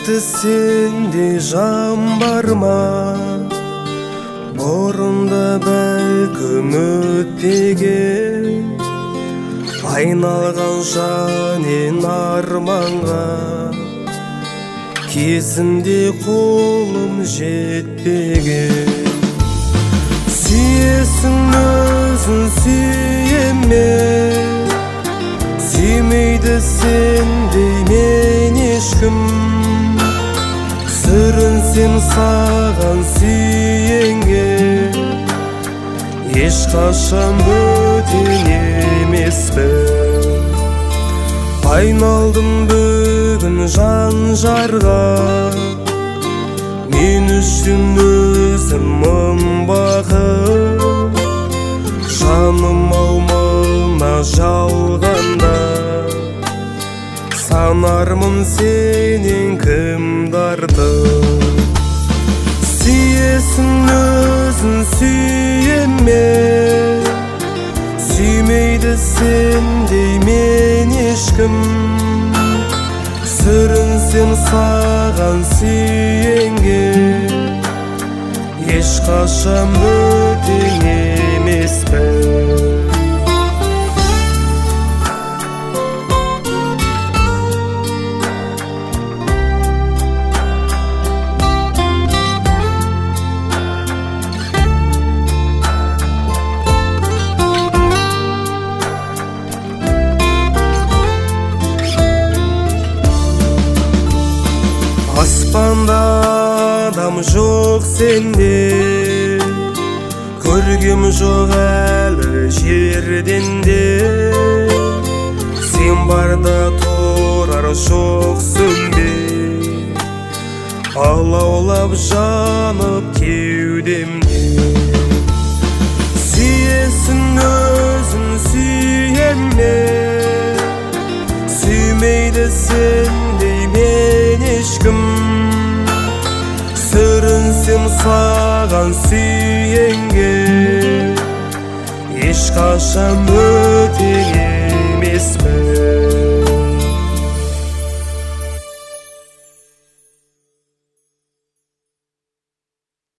Сүйікті сенде жан бар ма? Бұрында бәлкім өтпеген, айналған жанен арманға, кезінде қолым жетпеген. Сүйесің өзін сүйеме, сүймейді сендей мен ешкім. Сүрінсем саған сүйенге, ешқашан бөтен емеспін. Айналдым бүгін жан-жарға, мен үшін өзім мың бақыт. Жаным ау мына жалғанда, санармын сенен кімді артық. Сүйесің өзін сүйеме, сүймейді сендей мен ешкім. Сүрінсем саған сүйенге, ешқашан бөтен емеспін. Аспанда адам жоқ сенде, көргем жоқ әлі жерден де. Сен барда тұрар жоқсың бе, алаулап жанып кеудемде. Сүйесің өзін сүйеме, сүймейді сендей мен ешкім. Сүрінсем саған сүйенге, ешқашан бөтен емеспін.